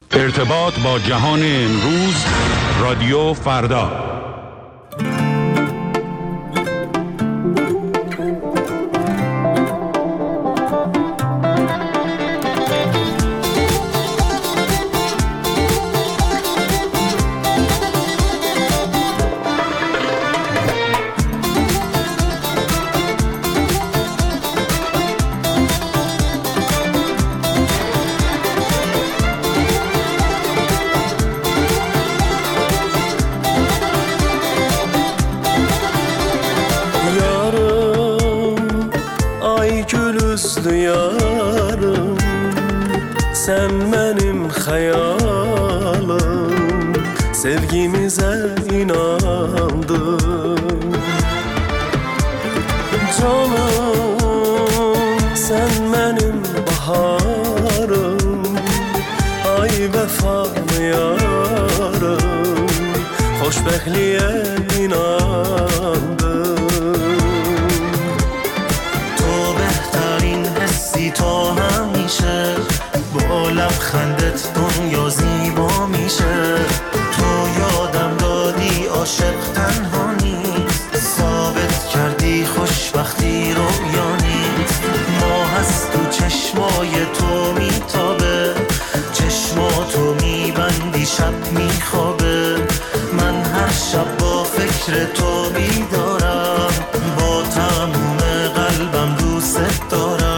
ارتباط با جهان امروز، رادیو فردا. Yarım, sen benim hayalım, sevgimize inandım. Canım, sen benim baharım, ay vefalı yarım, xoşbəxtliyə inandım. تو همیشه با لبخندت دنیا زیبا میشه. تو یادم دادی عاشق تنها نیست، ثابت کردی خوشبختی رویا نیست. ماه از تو چشمای تو میتابه، چشماتو میبندی شب میخوابه. من هر شب با فکر تو بیدارم، با تموم قلبم دوست دارم.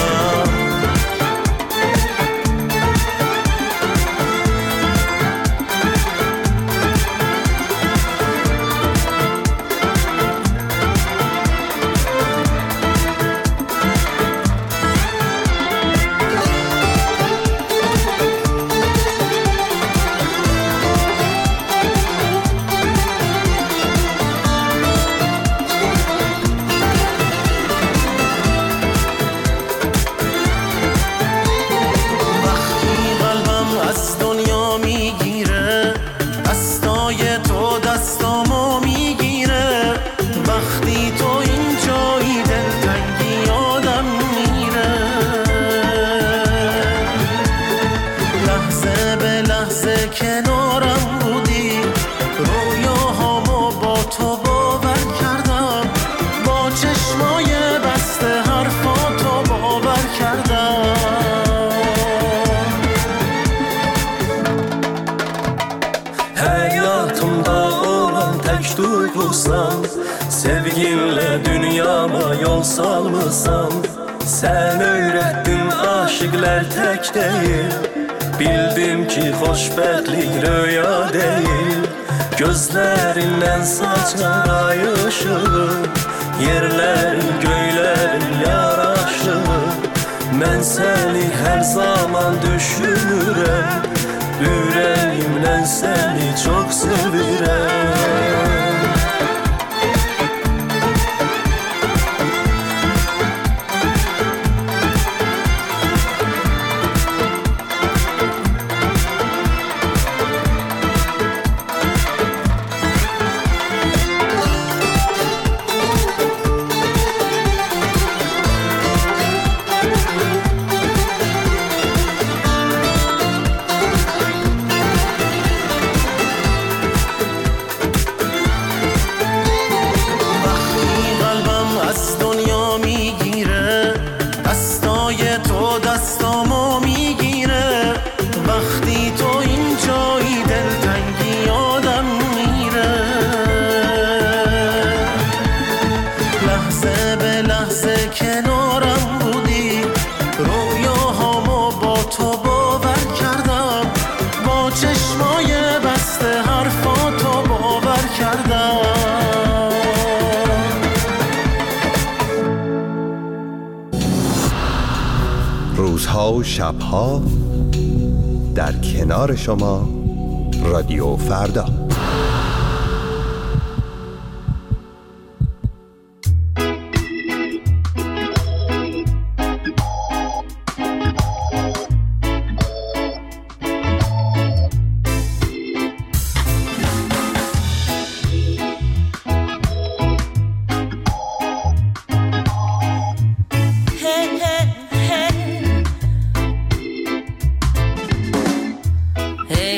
Sevginle dünyama yol salmışsan, sen öğrettin aşıklar tek değil. Bildim ki xoşbəxtlik rüya değil. Gözlerinden saçar ay ışığı, yerlerin göylerin yaraşığı. Ben seni her zaman düşünürüm, yüreğimle seni çok sevirəm. روزها و شبها در کنار شما، رادیو فردا.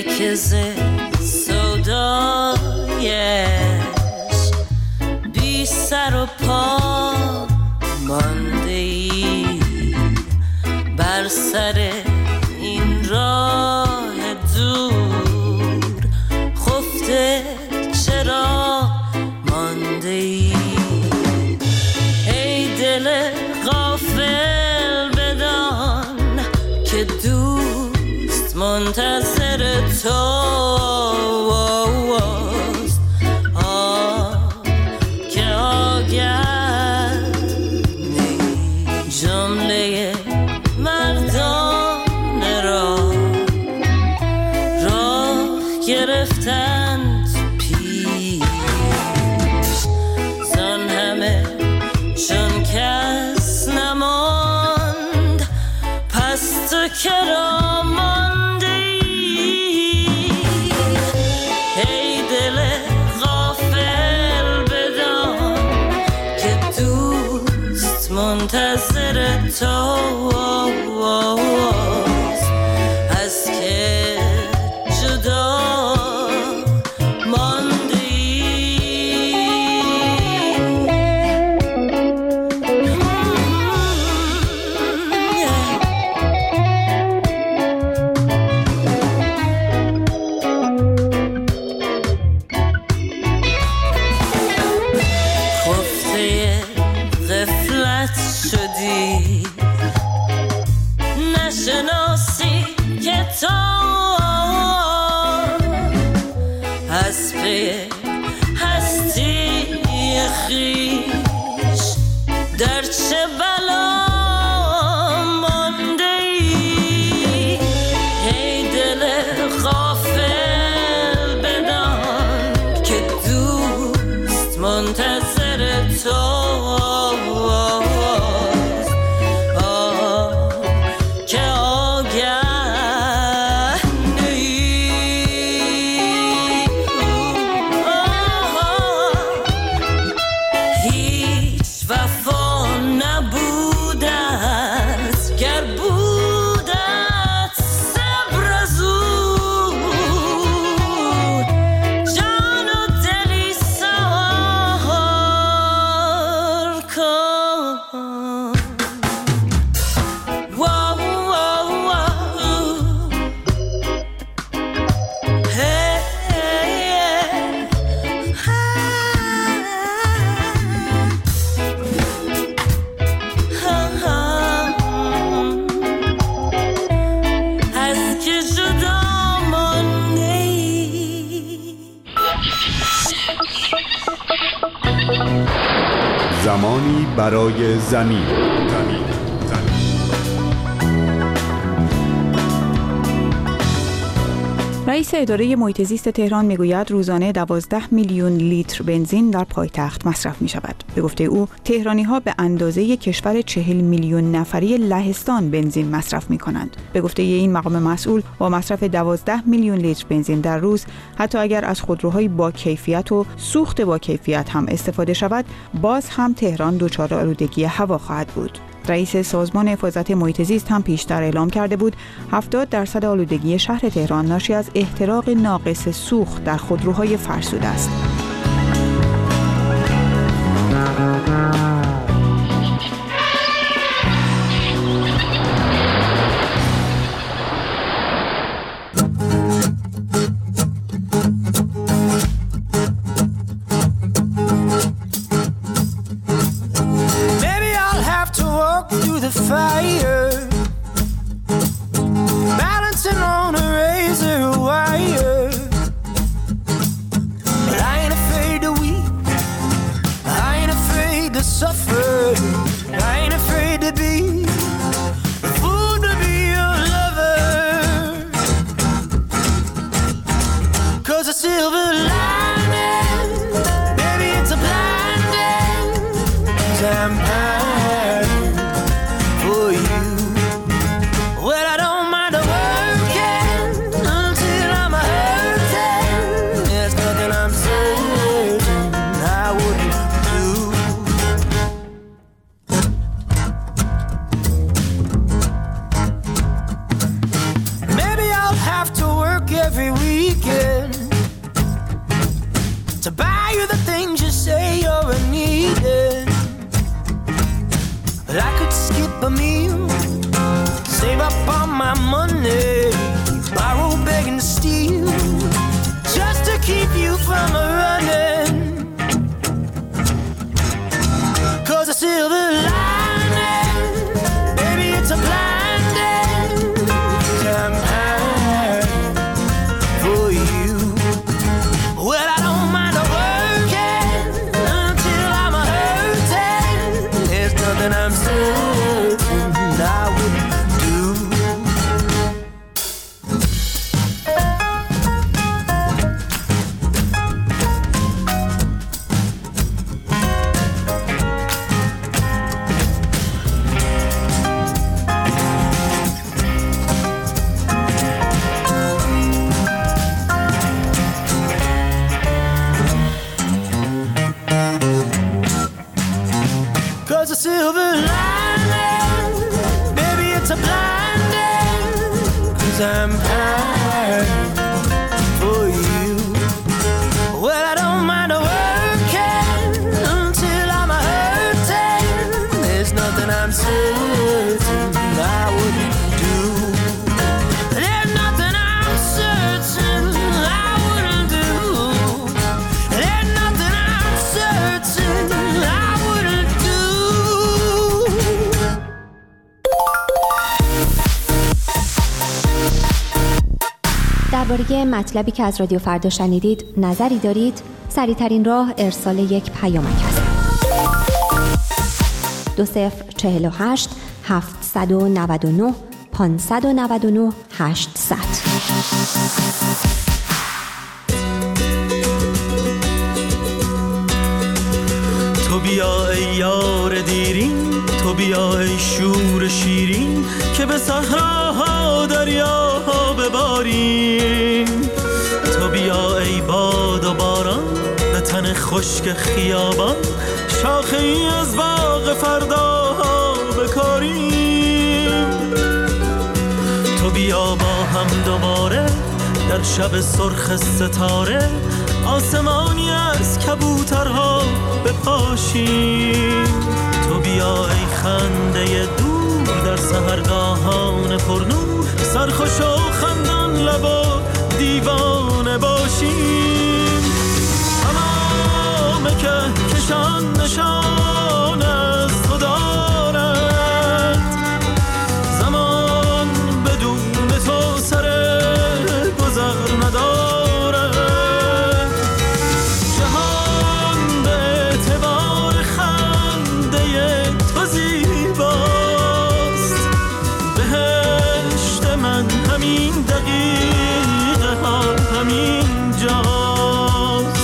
که سودایش بی سر و پا مانده ای بر سر این راه دور خفته چرا مانده ای ای دل غافل بدان که دوست منتظر توست که آگه نی جمله مردان راه گرفتند پیش زن همه چون کس نماند پس تو کرا مانده ای ای دل غافل بدان که دوست منتظر توست از که جدا مانده خفته غفلت شدی نشناسی که تو از پی هستی خویش در چه بلا مانده ای ای دل غافل بدان که دوست منتظر توست که آگه نی هیچ وفا نبودت گر بودت صبر از او جان و دلی سوار کن واو واو واو هی از که جدا مانده ای زمانی برای زمین. رئیس اداره محیط زیست تهران میگوید روزانه 12 میلیون لیتر بنزین در پایتخت مصرف می شود. به گفته او تهرانی‌ها به اندازه کشور 40 میلیون نفری لهستان بنزین مصرف می کنند. به گفته این مقام مسئول با مصرف 12 میلیون لیتر بنزین در روز حتی اگر از خودروهای با کیفیت و سوخت با کیفیت هم استفاده شود باز هم تهران دچار آلودگی هوا خواهد بود. رئیس سازمان حفاظت محیط زیست هم پیشتر اعلام کرده بود 70% آلودگی شهر تهران ناشی از احتراق ناقص سوخت در خودروهای فرسوده است. Fire, balancing on a razor wire. But I ain't every weekend to buy you the things you say you're needing. But I could skip a meal, save up all my money, borrow, beg and steal, just to keep you from running. 'Cause a silver lining, baby, it's a blinding campaign for you. Well, I don't mind working until I'm hurting. There's nothing I'm certain I wouldn't do. 'Cause a silver lining, baby, it's a blinding, 'cause I'm high for you. Well, I don't mind working until I'm hurting. There's nothing I'm certain I wouldn't do. There's nothing I'm certain I wouldn't do. There's nothing I'm certain I wouldn't do. درباره مطلبی که از رادیو فردا شنیدید نظری دارید؟ سریع‌ترین راه ارسال یک پیامک است. 2048 799 599 800. تو بیا ای یار دیرین، تو بیا ای شور شیرین، که به صحراها دریاها بباریم. تو بیا ای باد و باران، به تن خشک خیابان، شاخه ای از باغ فرداها بکاریم. تو بیا با هم دوباره در شب سرخ ستاره، آسمانی از کبوترها بپاشیم. تو بیا ای خنده دور در سحرگاهان پرنور، سرخوش و خندان لب و دیوانه باشیم. تمام کهکشان نشان از تو دارد، زمان بدون تو سر گذر ندارد. جهان به اعتبار خنده تو زیباست، بهشت من همین دقیقه ها همین جاست.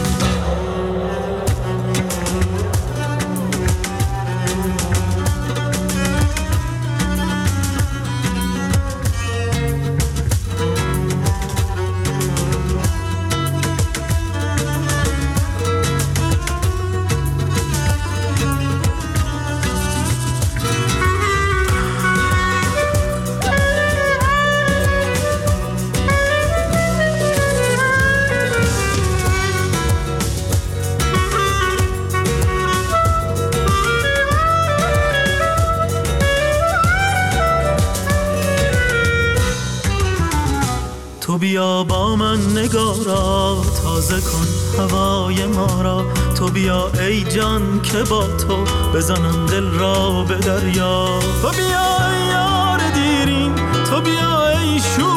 تو بیا با من نگارا، تازه کن هوای ما را. تو بیا ای جان که با تو بزنم دل را به دریا. تو بیا ای یار دیرین، تو بیا ای شور